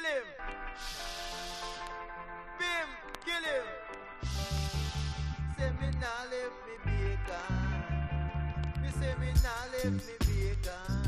kill him. Bim, kill him. Say me nah left me bacon. Me say me nah left me bacon.